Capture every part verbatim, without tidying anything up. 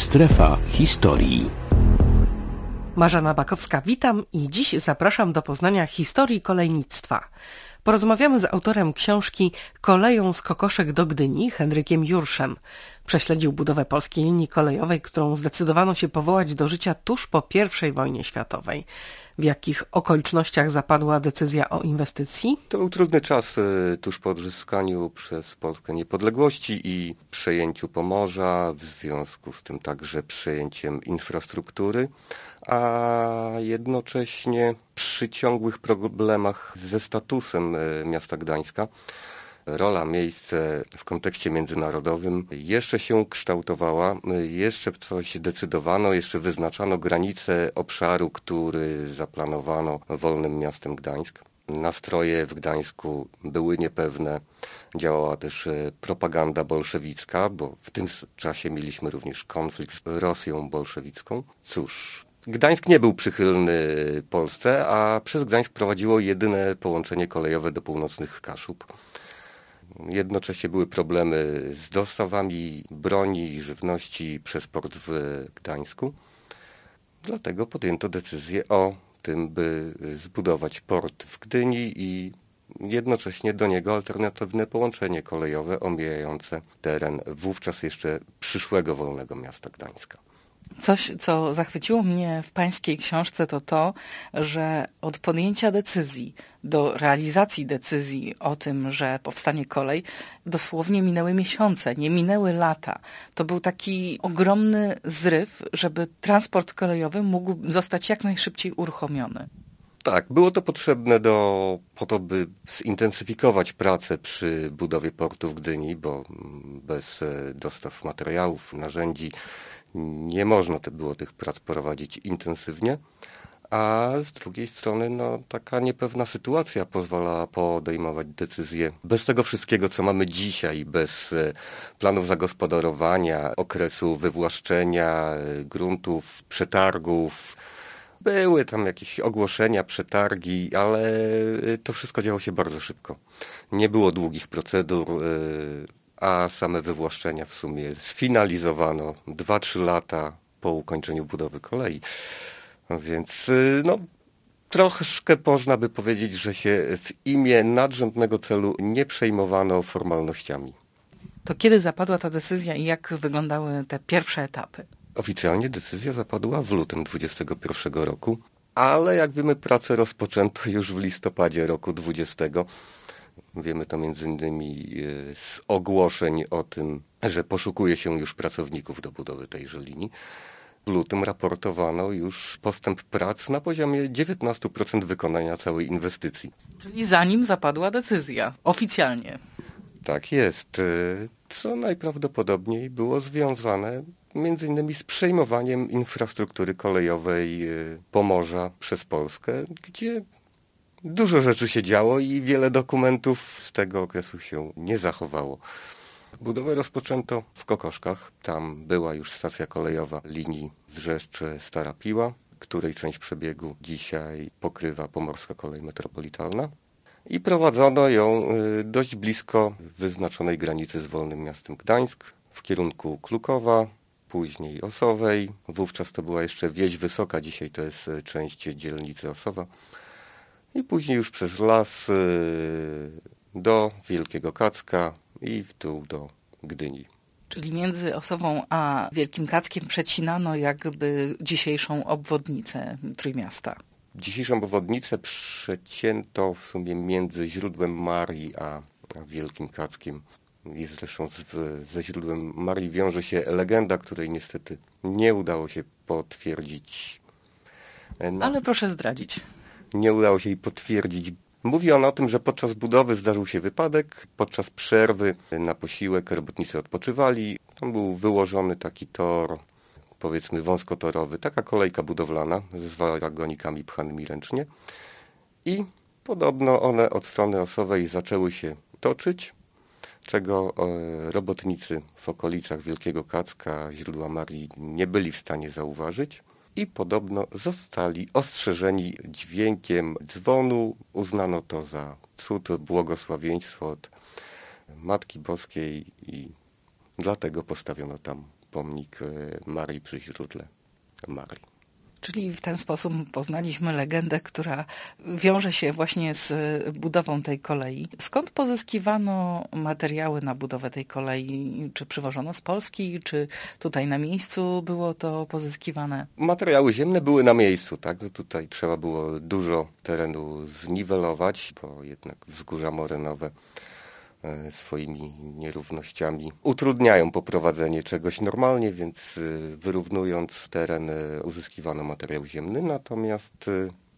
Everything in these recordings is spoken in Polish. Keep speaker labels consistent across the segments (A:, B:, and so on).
A: Strefa historii.
B: Marzena Bakowska, witam i dziś zapraszam do poznania historii kolejnictwa. Porozmawiamy z autorem książki Koleją z Kokoszek do Gdyni, Henrykiem Jurszem. Prześledził budowę polskiej linii kolejowej, którą zdecydowano się powołać do życia tuż po pierwszej wojnie światowej. W jakich okolicznościach zapadła decyzja o inwestycji?
C: To był trudny czas tuż po odzyskaniu przez Polskę niepodległości i przejęciu Pomorza, w związku z tym także przejęciem infrastruktury, a jednocześnie przy ciągłych problemach ze statusem miasta Gdańska. Rola, miejsce w kontekście międzynarodowym jeszcze się kształtowała, jeszcze coś decydowano, jeszcze wyznaczano granice obszaru, który zaplanowano wolnym miastem Gdańsk. Nastroje w Gdańsku były niepewne, działała też propaganda bolszewicka, bo w tym czasie mieliśmy również konflikt z Rosją bolszewicką. Cóż, Gdańsk nie był przychylny Polsce, a przez Gdańsk prowadziło jedyne połączenie kolejowe do północnych Kaszub. Jednocześnie były problemy z dostawami broni i żywności przez port w Gdańsku. Dlatego podjęto decyzję o tym, by zbudować port w Gdyni i jednocześnie do niego alternatywne połączenie kolejowe omijające teren wówczas jeszcze przyszłego wolnego miasta Gdańska.
B: Coś, co zachwyciło mnie w pańskiej książce, to to, że od podjęcia decyzji do realizacji decyzji o tym, że powstanie kolej, dosłownie minęły miesiące, nie minęły lata. To był taki ogromny zryw, żeby transport kolejowy mógł zostać jak najszybciej uruchomiony.
C: Tak, było to potrzebne do, po to, by zintensyfikować pracę przy budowie portu w Gdyni, bo bez dostaw materiałów, narzędzi nie można było tych prac prowadzić intensywnie, a z drugiej strony no, taka niepewna sytuacja pozwala podejmować decyzje bez tego wszystkiego, co mamy dzisiaj, bez planów zagospodarowania, okresu wywłaszczenia gruntów, przetargów. Były tam jakieś ogłoszenia, przetargi, ale to wszystko działo się bardzo szybko. Nie było długich procedur, a same wywłaszczenia w sumie sfinalizowano dwa trzy lata po ukończeniu budowy kolei. Więc no, troszkę można by powiedzieć, że się w imię nadrzędnego celu nie przejmowano formalnościami.
B: To kiedy zapadła ta decyzja i jak wyglądały te pierwsze etapy?
C: Oficjalnie decyzja zapadła w lutym dwudziestego pierwszego roku, ale jak wiemy, pracę rozpoczęto już w listopadzie roku dwudziestego. Wiemy to między innymi z ogłoszeń o tym, że poszukuje się już pracowników do budowy tejże linii. W lutym raportowano już postęp prac na poziomie dziewiętnaście procent wykonania całej inwestycji.
B: Czyli zanim zapadła decyzja, oficjalnie.
C: Tak jest, co najprawdopodobniej było związane między innymi z przejmowaniem infrastruktury kolejowej Pomorza przez Polskę, gdzie dużo rzeczy się działo i wiele dokumentów z tego okresu się nie zachowało. Budowę rozpoczęto w Kokoszkach. Tam była już stacja kolejowa linii Wrzeszcz-Stara Piła, której część przebiegu dzisiaj pokrywa Pomorska Kolej Metropolitalna. I prowadzono ją dość blisko wyznaczonej granicy z wolnym miastem Gdańsk, w kierunku Klukowa, później Osowej. Wówczas to była jeszcze Wieś Wysoka, dzisiaj to jest część dzielnicy Osowa. I później już przez las do Wielkiego Kacka i w dół do Gdyni.
B: Czyli między Osową a Wielkim Kackiem przecinano jakby dzisiejszą obwodnicę Trójmiasta.
C: Dzisiejszą obwodnicę przecięto w sumie między źródłem Marii a Wielkim Kackiem. Jest zresztą z, ze źródłem Marii wiąże się legenda, której niestety nie udało się potwierdzić.
B: No. Ale proszę zdradzić.
C: Nie udało się jej potwierdzić. Mówi on o tym, że podczas budowy zdarzył się wypadek. Podczas przerwy na posiłek robotnicy odpoczywali. Tam był wyłożony taki tor, powiedzmy wąskotorowy, taka kolejka budowlana z wagonikami pchanymi ręcznie. I podobno one od strony Osowej zaczęły się toczyć, czego robotnicy w okolicach Wielkiego Kacka, źródła Marii nie byli w stanie zauważyć. I podobno zostali ostrzeżeni dźwiękiem dzwonu. Uznano to za cud, błogosławieństwo od Matki Boskiej i dlatego postawiono tam pomnik Marii przy źródle Marii.
B: Czyli w ten sposób poznaliśmy legendę, która wiąże się właśnie z budową tej kolei. Skąd pozyskiwano materiały na budowę tej kolei? Czy przywożono z Polski, czy tutaj na miejscu było to pozyskiwane?
C: Materiały ziemne były na miejscu, tak? Tutaj trzeba było dużo terenu zniwelować, bo jednak wzgórza morynowe swoimi nierównościami utrudniają poprowadzenie czegoś normalnie, więc wyrównując teren uzyskiwano materiał ziemny, natomiast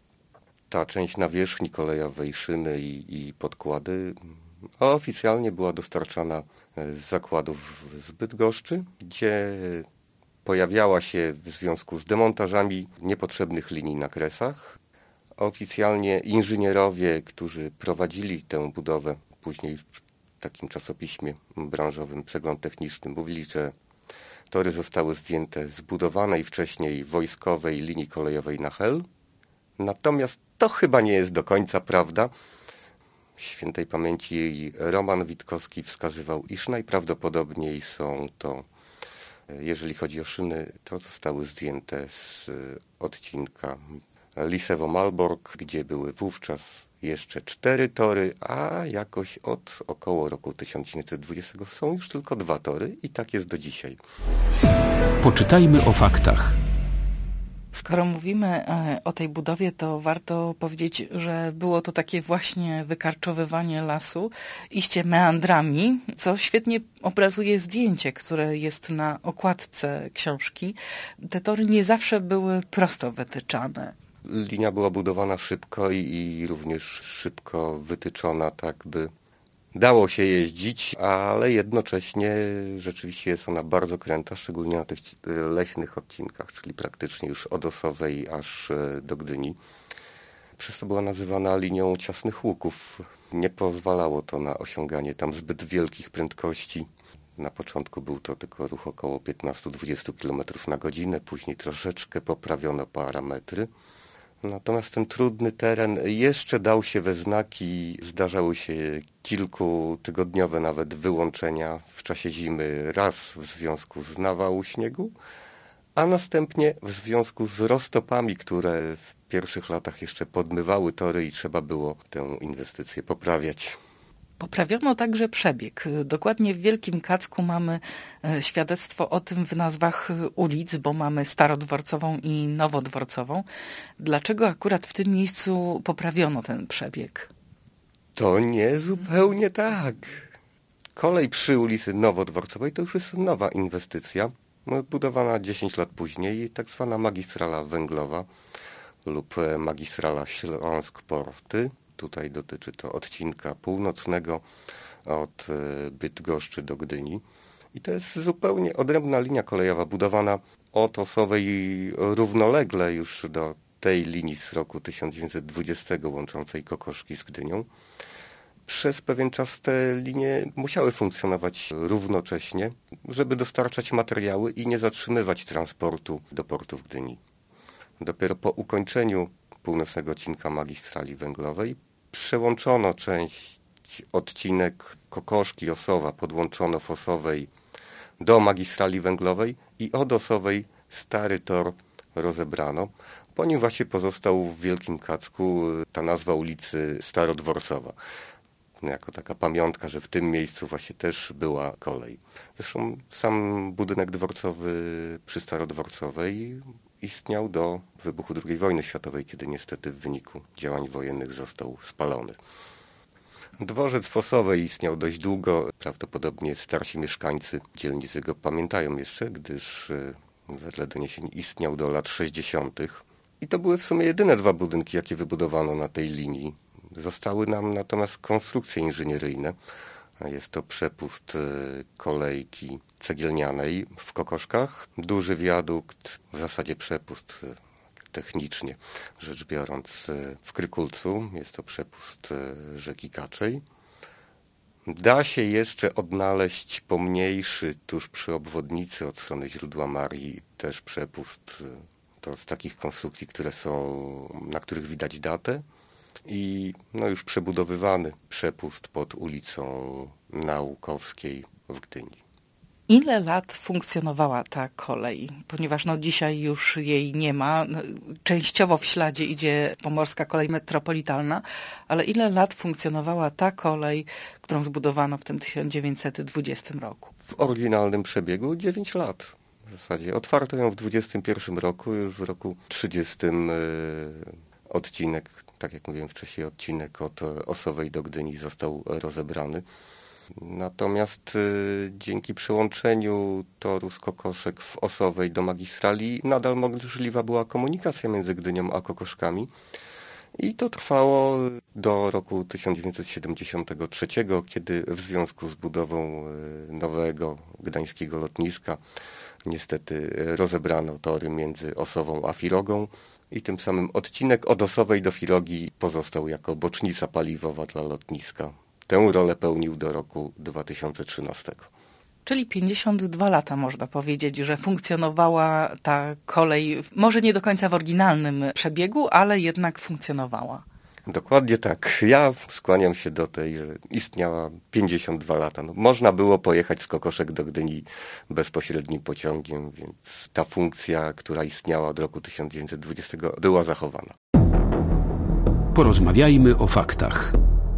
C: ta część nawierzchni kolejowej, szyny i, i podkłady oficjalnie była dostarczana z zakładów z Bydgoszczy, gdzie pojawiała się w związku z demontażami niepotrzebnych linii na kresach. Oficjalnie inżynierowie, którzy prowadzili tę budowę, później w takim czasopiśmie branżowym Przegląd Techniczny, mówili, że tory zostały zdjęte z budowanej wcześniej wojskowej linii kolejowej na Hel. Natomiast to chyba nie jest do końca prawda. Świętej pamięci Roman Witkowski wskazywał, iż najprawdopodobniej są to, jeżeli chodzi o szyny, to zostały zdjęte z odcinka Lisewo-Malbork, gdzie były wówczas jeszcze cztery tory, a jakoś od około roku tysiąc dziewięćset dwudziestego są już tylko dwa tory i tak jest do dzisiaj.
A: Poczytajmy o faktach.
B: Skoro mówimy o tej budowie, to warto powiedzieć, że było to takie właśnie wykarczowywanie lasu, iście meandrami, co świetnie obrazuje zdjęcie, które jest na okładce książki. Te tory nie zawsze były prosto wytyczane.
C: Linia była budowana szybko i, i również szybko wytyczona, tak by dało się jeździć, ale jednocześnie rzeczywiście jest ona bardzo kręta, szczególnie na tych leśnych odcinkach, czyli praktycznie już od Osowej aż do Gdyni. Przez to była nazywana linią ciasnych łuków. Nie pozwalało to na osiąganie tam zbyt wielkich prędkości. Na początku był to tylko ruch około piętnaście do dwudziestu kilometrów na godzinę, później troszeczkę poprawiono parametry. Natomiast ten trudny teren jeszcze dał się we znaki. Zdarzały się kilkutygodniowe nawet wyłączenia w czasie zimy, raz w związku z nawału śniegu, a następnie w związku z roztopami, które w pierwszych latach jeszcze podmywały tory i trzeba było tę inwestycję poprawiać.
B: Poprawiono także przebieg. Dokładnie w Wielkim Kacku mamy świadectwo o tym w nazwach ulic, bo mamy Starodworcową i Nowodworcową. Dlaczego akurat w tym miejscu poprawiono ten przebieg?
C: To nie zupełnie tak. Kolej przy ulicy Nowodworcowej to już jest nowa inwestycja, budowana dziesięć lat później, tak zwana magistrala węglowa lub magistrala Śląsk-Porty. Tutaj dotyczy to odcinka północnego od Bydgoszczy do Gdyni. I to jest zupełnie odrębna linia kolejowa, budowana od Osowej równolegle już do tej linii z roku tysiąc dziewięćset dwudziestego łączącej Kokoszki z Gdynią. Przez pewien czas te linie musiały funkcjonować równocześnie, żeby dostarczać materiały i nie zatrzymywać transportu do portu w Gdyni. Dopiero po ukończeniu północnego odcinka magistrali węglowej przełączono część, odcinek Kokoszki Osowa, podłączono w Osowej do magistrali węglowej i od Osowej stary tor rozebrano. Po nim właśnie pozostał w Wielkim Kacku ta nazwa ulicy Starodworcowa. Jako taka pamiątka, że w tym miejscu właśnie też była kolej. Zresztą sam budynek dworcowy przy Starodworcowej istniał do wybuchu drugiej wojny światowej, kiedy niestety w wyniku działań wojennych został spalony. Dworzec w Osowej istniał dość długo. Prawdopodobnie starsi mieszkańcy dzielnicy go pamiętają jeszcze, gdyż wedle doniesień istniał do lat sześćdziesiątych. I to były w sumie jedyne dwa budynki, jakie wybudowano na tej linii. Zostały nam natomiast konstrukcje inżynieryjne. Jest to przepust kolejki cegielnianej w Kokoszkach, duży wiadukt, w zasadzie przepust technicznie rzecz biorąc w Krykulcu. Jest to przepust rzeki Kaczej. Da się jeszcze odnaleźć pomniejszy tuż przy obwodnicy od strony źródła Marii też przepust. To z takich konstrukcji, które są, na których widać datę. I no już przebudowywany przepust pod ulicą Naukowskiej w Gdyni.
B: Ile lat funkcjonowała ta kolej? Ponieważ no, dzisiaj już jej nie ma. Częściowo w śladzie idzie Pomorska Kolej Metropolitalna, ale ile lat funkcjonowała ta kolej, którą zbudowano w tym tysiąc dziewięćset dwudziestym roku?
C: W oryginalnym przebiegu dziewięć lat. W zasadzie otwarto ją w dwudziestym pierwszym roku, już w roku trzydziestym yy, odcinek, tak jak mówiłem wcześniej, odcinek od Osowej do Gdyni został rozebrany. Natomiast y, dzięki przyłączeniu toru z Kokoszek w Osowej do magistrali nadal możliwa była komunikacja między Gdynią a Kokoszkami. I to trwało do roku tysiąc dziewięćset siedemdziesiątego trzeciego, kiedy w związku z budową y, nowego gdańskiego lotniska niestety rozebrano tory między Osową a Firogą. I tym samym odcinek od Osowej do Firogi pozostał jako bocznica paliwowa dla lotniska. Tę rolę pełnił do roku dwa tysiące trzynastego.
B: Czyli pięćdziesiąt dwa lata można powiedzieć, że funkcjonowała ta kolej, może nie do końca w oryginalnym przebiegu, ale jednak funkcjonowała.
C: Dokładnie tak. Ja skłaniam się do tej, że istniała pięćdziesiąt dwa lata. No, można było pojechać z Kokoszek do Gdyni bezpośrednim pociągiem, więc ta funkcja, która istniała od roku tysiąc dziewięćset dwudziestego, była zachowana.
A: Porozmawiajmy o faktach.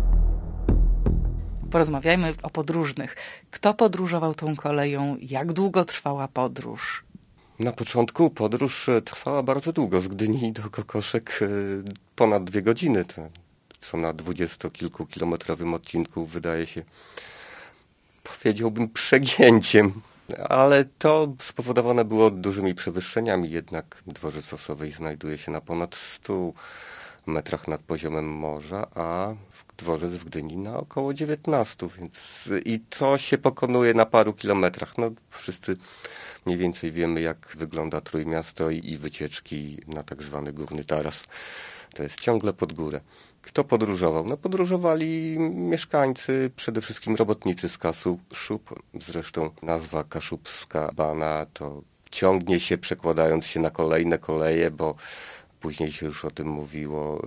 B: Porozmawiajmy o podróżnych. Kto podróżował tą koleją? Jak długo trwała podróż?
C: Na początku podróż trwała bardzo długo. Z Gdyni do Kokoszek ponad dwie godziny. To, co na dwudziestokilkukilometrowym odcinku wydaje się, powiedziałbym, przegięciem. Ale to spowodowane było dużymi przewyższeniami. Jednak dworzec Osowej znajduje się na ponad stu metrach nad poziomem morza, a dworzec w Gdyni na około dziewiętnastu, więc i to się pokonuje na paru kilometrach. No, wszyscy mniej więcej wiemy, jak wygląda Trójmiasto i, i wycieczki na tak zwany Górny Taras. To jest ciągle pod górę. Kto podróżował? No podróżowali mieszkańcy, przede wszystkim robotnicy z Kaszub. Zresztą nazwa Kaszubska Bana to ciągnie się, przekładając się na kolejne koleje, bo później się już o tym mówiło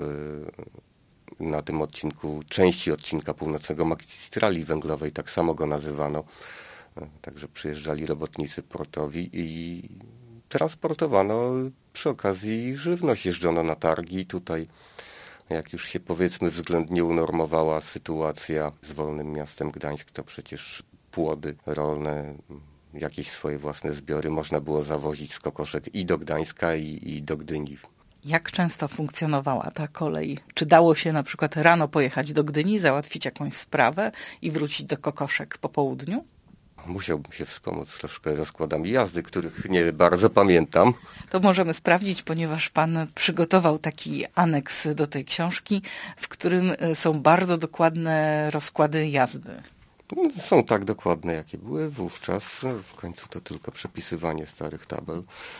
C: yy, na tym odcinku, części odcinka północnego magistrali węglowej, tak samo go nazywano. Yy, także przyjeżdżali robotnicy portowi i transportowano przy okazji żywność, jeżdżono na targi. Tutaj, jak już się powiedzmy względnie unormowała sytuacja z Wolnym Miastem Gdańsk, to przecież płody rolne, jakieś swoje własne zbiory można było zawozić z Kokoszek i do Gdańska, i, i do Gdyni.
B: Jak często funkcjonowała ta kolej? Czy dało się na przykład rano pojechać do Gdyni, załatwić jakąś sprawę i wrócić do Kokoszek po południu?
C: Musiałbym się wspomóc troszkę rozkładami jazdy, których nie bardzo pamiętam.
B: To możemy sprawdzić, ponieważ pan przygotował taki aneks do tej książki, w którym są bardzo dokładne rozkłady jazdy.
C: Są tak dokładne, jakie były wówczas. W końcu to tylko przepisywanie starych tabel.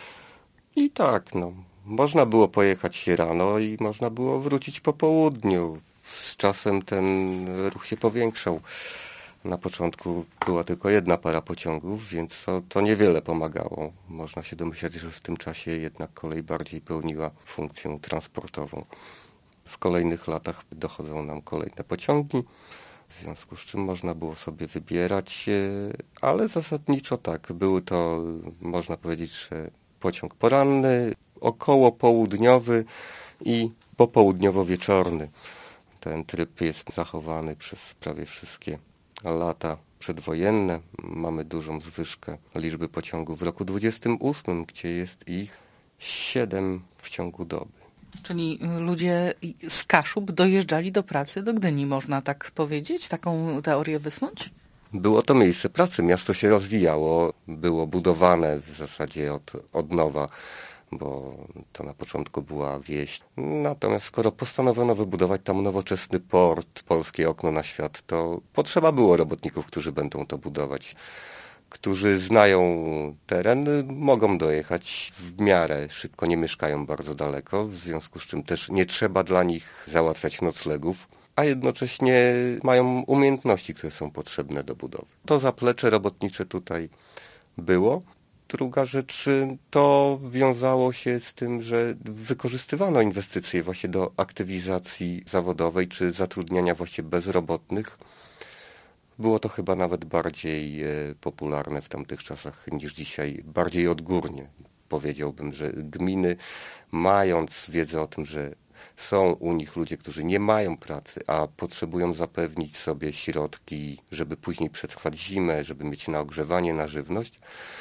C: I tak, no, można było pojechać rano i można było wrócić po południu. Z czasem ten ruch się powiększał. Na początku była tylko jedna para pociągów, więc to, to niewiele pomagało. Można się domyślać, że w tym czasie jednak kolej bardziej pełniła funkcję transportową. W kolejnych latach dochodzą nam kolejne pociągi, w związku z czym można było sobie wybierać, ale zasadniczo tak, były to, można powiedzieć, że pociąg poranny, około południowy i popołudniowo-wieczorny. Ten tryb jest zachowany przez prawie wszystkie lata przedwojenne. Mamy dużą zwyżkę liczby pociągów w roku dwudziestym ósmym, gdzie jest ich siedem w ciągu doby.
B: Czyli ludzie z Kaszub dojeżdżali do pracy do Gdyni, można tak powiedzieć? Taką teorię wysnuć?
C: Było to miejsce pracy, miasto się rozwijało, było budowane w zasadzie od, od nowa, bo to na początku była wieś. Natomiast skoro postanowiono wybudować tam nowoczesny port, polskie okno na świat, to potrzeba było robotników, którzy będą to budować, którzy znają teren, mogą dojechać w miarę szybko, nie mieszkają bardzo daleko, w związku z czym też nie trzeba dla nich załatwiać noclegów, a jednocześnie mają umiejętności, które są potrzebne do budowy. To zaplecze robotnicze tutaj było. Druga rzecz, to wiązało się z tym, że wykorzystywano inwestycje właśnie do aktywizacji zawodowej czy zatrudniania właśnie bezrobotnych. Było to chyba nawet bardziej popularne w tamtych czasach niż dzisiaj, bardziej odgórnie. Powiedziałbym, że gminy, mając wiedzę o tym, że są u nich ludzie, którzy nie mają pracy, a potrzebują zapewnić sobie środki, żeby później przetrwać zimę, żeby mieć na ogrzewanie, na żywność,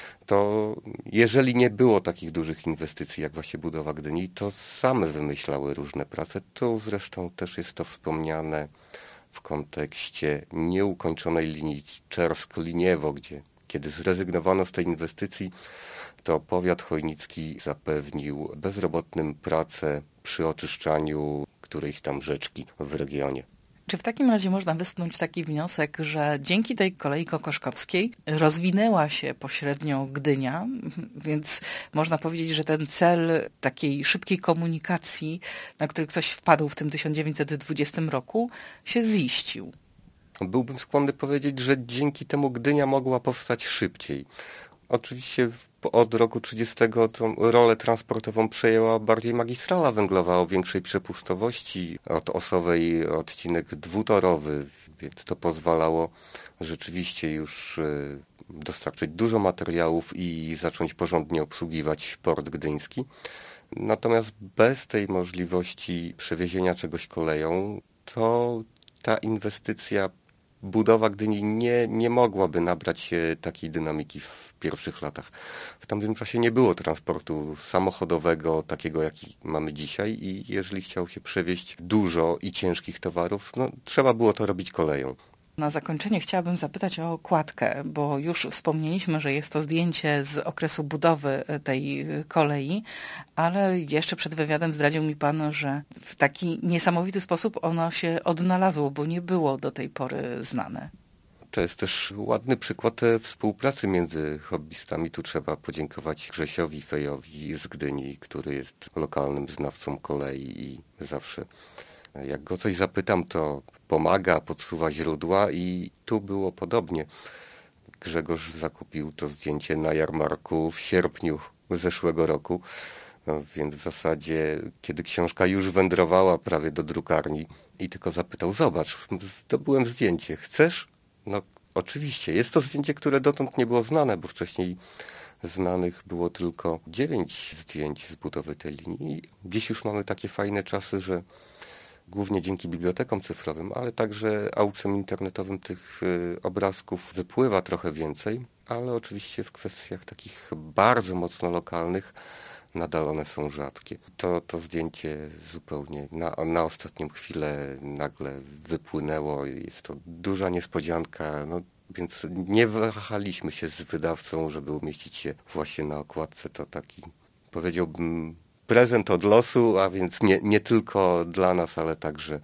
C: to jeżeli nie było takich dużych inwestycji jak właśnie budowa Gdyni, to same wymyślały różne prace. Tu zresztą też jest to wspomniane w kontekście nieukończonej linii Czersk-Liniewo, gdzie kiedy zrezygnowano z tej inwestycji, to powiat chojnicki zapewnił bezrobotnym pracę przy oczyszczaniu którejś tam rzeczki w regionie.
D: Czy w takim razie można wysnuć taki wniosek, że dzięki tej kolei kokoszkowskiej rozwinęła się pośrednio Gdynia, więc można powiedzieć, że ten cel takiej szybkiej komunikacji, na który ktoś wpadł w tym tysiąc dziewięćset dwudziestym roku, się ziścił?
C: Byłbym skłonny powiedzieć, że dzięki temu Gdynia mogła powstać szybciej. Oczywiście od roku trzydziestego tą rolę transportową przejęła bardziej magistrala węglowa o większej przepustowości. Od Osowej odcinek dwutorowy, więc to pozwalało rzeczywiście już dostarczyć dużo materiałów i zacząć porządnie obsługiwać port gdyński. Natomiast bez tej możliwości przewiezienia czegoś koleją, to ta inwestycja, budowa Gdyni nie, nie mogłaby nabrać takiej dynamiki w pierwszych latach. W tamtym czasie nie było transportu samochodowego, takiego jaki mamy dzisiaj i jeżeli chciał się przewieźć dużo i ciężkich towarów, no, trzeba było to robić koleją.
D: Na zakończenie chciałabym zapytać o okładkę, bo już wspomnieliśmy, że jest to zdjęcie z okresu budowy tej kolei, ale jeszcze przed wywiadem zdradził mi pan, że w taki niesamowity sposób ono się odnalazło, bo nie było do tej pory znane.
C: To jest też ładny przykład współpracy między hobbystami. Tu trzeba podziękować Grzesiowi Fejowi z Gdyni, który jest lokalnym znawcą kolei i zawsze jak go coś zapytam, to pomaga, podsuwa źródła i tu było podobnie. Grzegorz zakupił to zdjęcie na jarmarku w sierpniu zeszłego roku, no, więc w zasadzie, kiedy książka już wędrowała prawie do drukarni i tylko zapytał, zobacz, zdobyłem zdjęcie, chcesz? No oczywiście, jest to zdjęcie, które dotąd nie było znane, bo wcześniej znanych było tylko dziewięć zdjęć z budowy tej linii. Dziś już mamy takie fajne czasy, że głównie dzięki bibliotekom cyfrowym, ale także aukcjom internetowym tych obrazków wypływa trochę więcej, ale oczywiście w kwestiach takich bardzo mocno lokalnych nadal one są rzadkie. To, to zdjęcie zupełnie na, na ostatnią chwilę nagle wypłynęło. Jest to duża niespodzianka, no, więc nie wahaliśmy się z wydawcą, żeby umieścić się właśnie na okładce. To taki, powiedziałbym, prezent od losu, a więc nie, nie tylko dla nas, ale także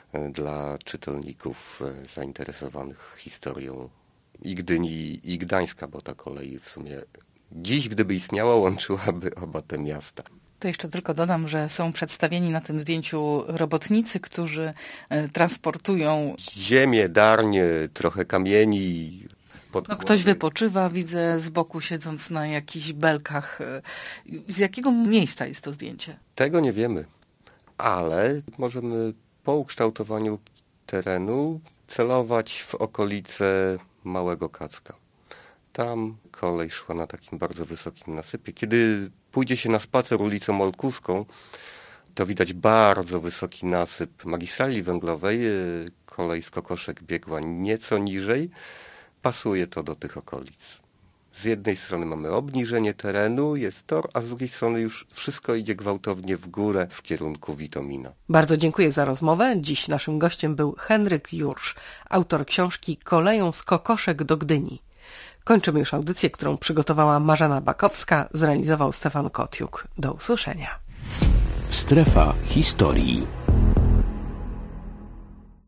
C: dla czytelników zainteresowanych historią i Gdyni, i Gdańska, bo ta kolej w sumie dziś, gdyby istniała, łączyłaby oba te miasta.
D: To jeszcze tylko dodam, że są przedstawieni na tym zdjęciu robotnicy, którzy transportują
C: ziemię, darnie, trochę kamieni.
D: No, ktoś wypoczywa, widzę z boku siedząc na jakichś belkach. Z jakiego miejsca jest to zdjęcie?
C: Tego nie wiemy, ale możemy po ukształtowaniu terenu celować w okolice Małego Kacka. Tam kolej szła na takim bardzo wysokim nasypie. Kiedy pójdzie się na spacer ulicą Olkuską, to widać bardzo wysoki nasyp magistrali węglowej. Kolej z Kokoszek biegła nieco niżej. Pasuje to do tych okolic. Z jednej strony mamy obniżenie terenu, jest tor, a z drugiej strony już wszystko idzie gwałtownie w górę w kierunku Witomina.
B: Bardzo dziękuję za rozmowę. Dziś naszym gościem był Henryk Jursz, autor książki Koleją z Kokoszek do Gdyni. Kończymy już audycję, którą przygotowała Marzena Bakowska, zrealizował Stefan Kotiuk. Do usłyszenia.
A: Strefa historii.